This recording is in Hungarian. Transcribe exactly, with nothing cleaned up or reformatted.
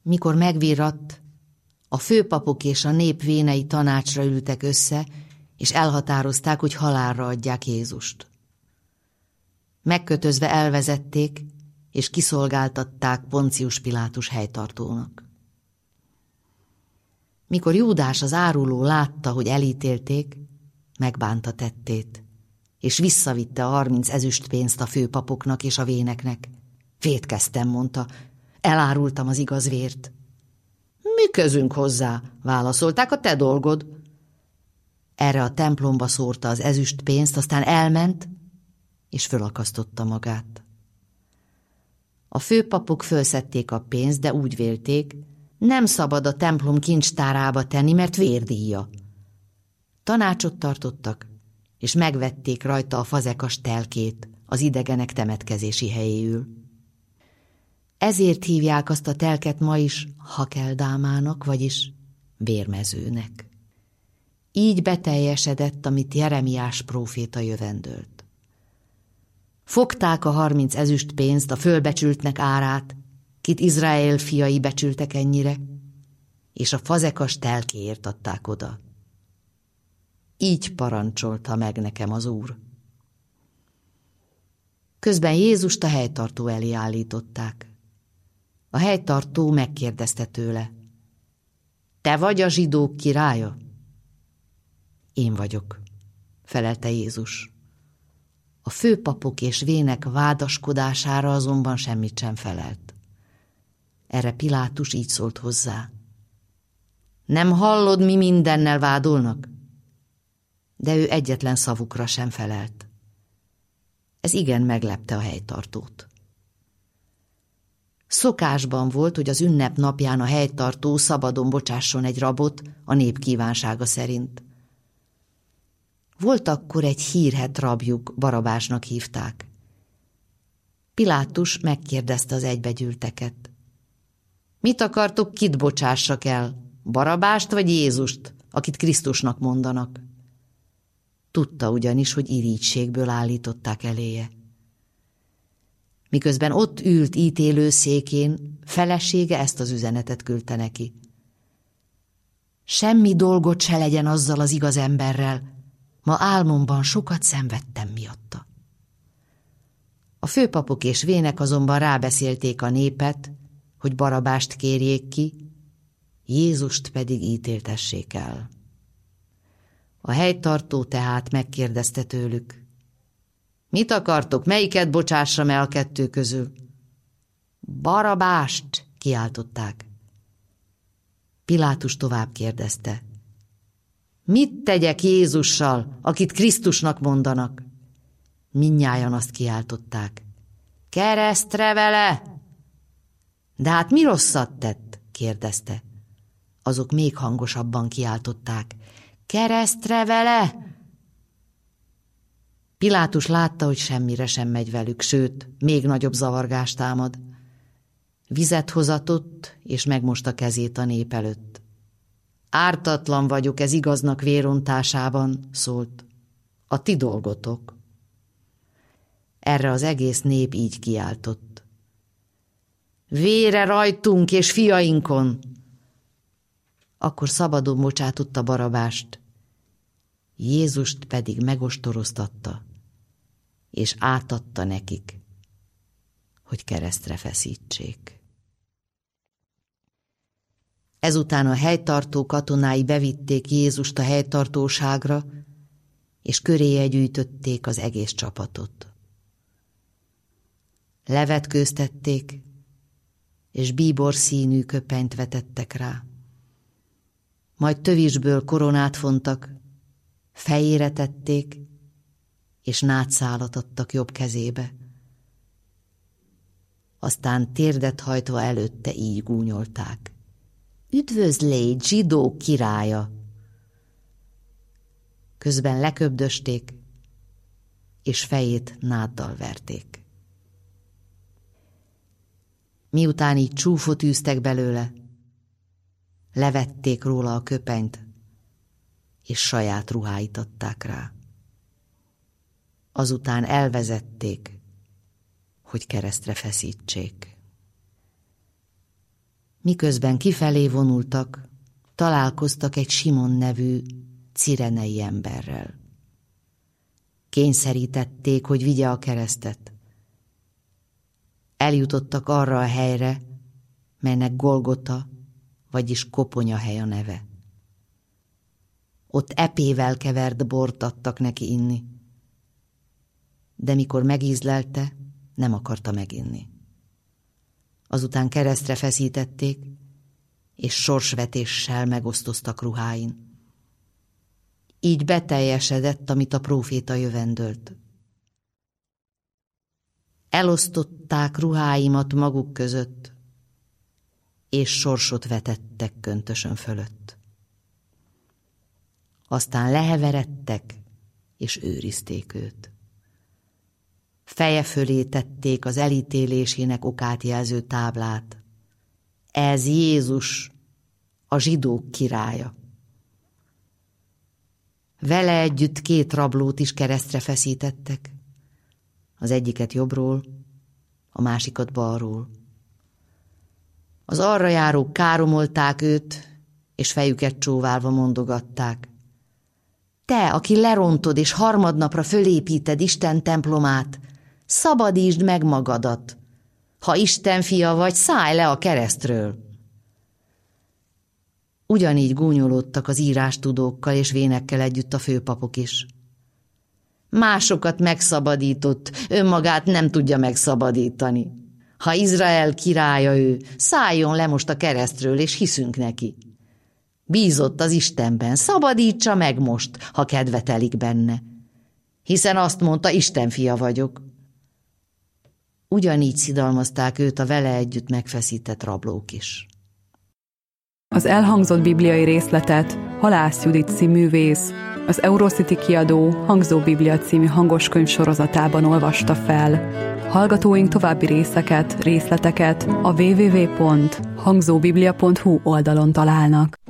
Mikor megvirratt, a főpapok és a nép vénei tanácsra ültek össze, és elhatározták, hogy halálra adják Jézust. Megkötözve elvezették, és kiszolgáltatták Poncius Pilátus helytartónak. Mikor Júdás az áruló látta, hogy elítélték, megbánta tettét, és visszavitte a harminc ezüstpénzt a főpapoknak és a véneknek. Vétkeztem, mondta, elárultam az igaz vért. Mi közünk hozzá, válaszolták, a te dolgod. Erre a templomba szórta az ezüstpénzt, aztán elment, és fölakasztotta magát. A főpapok fölszedték a pénzt, de úgy vélték, nem szabad a templom kincstárába tenni, mert vérdíja. Tanácsot tartottak, és megvették rajta a fazekas telkét, az idegenek temetkezési helyéül. Ezért hívják azt a telket ma is Hakeldámának, vagyis vérmezőnek. Így beteljesedett, amit Jeremiás próféta jövendölt. Fogták a harminc ezüstpénzt, a fölbecsültnek árát, kit Izrael fiai becsültek ennyire, és a fazekas telkéért adták oda. Így parancsolta meg nekem az Úr. Közben Jézust a helytartó elé állították. A helytartó megkérdezte tőle: te vagy a zsidók királya? Én vagyok, felelte Jézus. A főpapok és vének vádaskodására azonban semmit sem felelt. Erre Pilátus így szólt hozzá: nem hallod, mi mindennel vádolnak? De ő egyetlen szavukra sem felelt. Ez igen meglepte a helytartót. Szokásban volt, hogy az ünnep napján a helytartó szabadon bocsásson egy rabot a nép kívánsága szerint. Volt akkor egy hírhedt rabjuk, Barabásnak hívták. Pilátus megkérdezte az egybegyűlteket: mit akartok, kit bocsássak el, Barabást vagy Jézust, akit Krisztusnak mondanak? Tudta ugyanis, hogy irítségből állították eléje. Miközben ott ült ítélőszékén, felesége ezt az üzenetet küldte neki: semmi dolgot se legyen azzal az igaz emberrel, ma álmomban sokat szenvedtem miatta. A főpapok és vének azonban rábeszélték a népet, hogy Barabást kérjék ki, Jézust pedig ítéltessék el. A helytartó tehát megkérdezte tőlük: mit akartok, melyiket bocsássam el a kettő közül? Barabást, kiáltották. Pilátus tovább kérdezte: mit tegyek Jézussal, akit Krisztusnak mondanak? Mindnyájan azt kiáltották: keresztre vele! De hát mi rosszat tett? kérdezte. Azok még hangosabban kiáltották: keresztre vele! Pilátus látta, hogy semmire sem megy velük, sőt, még nagyobb zavargást támad. Vizet hozatott, és megmosta kezét a nép előtt. Ártatlan vagyok ez igaznak vérontásában, szólt. A ti dolgotok. Erre az egész nép így kiáltott: vére rajtunk és fiainkon! Akkor szabadon bocsátotta Barabást, Jézust pedig megostoroztatta, és átadta nekik, hogy keresztre feszítsék. Ezután a helytartó katonái bevitték Jézust a helytartóságra, és köréje gyűjtötték az egész csapatot. Levetkőztették, és bíbor színű köpenyt vetettek rá. Majd tövisből koronát fontak, fejére tették, és nátszálat adtak jobb kezébe. Aztán térdet hajtva előtte így gúnyolták: üdvözlégy, zsidók királya! Közben leköbdösték, és fejét náddal verték. Miután így csúfot űztek belőle, levették róla a köpenyt, és saját ruháit adták rá. Azután elvezették, hogy keresztre feszítsék. Miközben kifelé vonultak, találkoztak egy Simon nevű cirenei emberrel. Kényszerítették, hogy vigye a keresztet. Eljutottak arra a helyre, melynek Golgota, vagyis koponyahely a neve. Ott epével kevert bort adtak neki inni, de mikor megízlelte, nem akarta meginni. Azután keresztre feszítették, és sorsvetéssel megosztoztak ruháin. Így beteljesedett, amit a próféta jövendölt. Elosztották ruháimat maguk között, és sorsot vetettek köntösön fölött. Aztán leheveredtek, és őrizték őt. Feje fölé tették az elítélésének okát jelző táblát. Ez Jézus, a zsidók királya. Vele együtt két rablót is keresztre feszítettek, az egyiket jobbról, a másikat balról. Az arra járók káromolták őt, és fejüket csóválva mondogatták: te, aki lerontod és harmadnapra fölépíted Isten templomát, szabadítsd meg magadat. Ha Isten fia vagy, szállj le a keresztről. Ugyanígy gúnyolódtak az írástudókkal és vénekkel együtt a főpapok is. Másokat megszabadított, önmagát nem tudja megszabadítani. Ha Izrael királya ő, szálljon le most a keresztről, és hiszünk neki. Bízott az Istenben, szabadítsa meg most, ha kedve telik benne. Hiszen azt mondta, Isten fia vagyok. Ugyanígy szidalmazták őt a vele együtt megfeszített rablók is. Az elhangzott bibliai részletet Halász Judit színművész az Eurocity kiadó Hangzó Biblia című hangoskönyv sorozatában olvasta fel. Hallgatóink további részeket, részleteket a double-u double-u double-u pont hangzóbiblia pont hu oldalon találnak.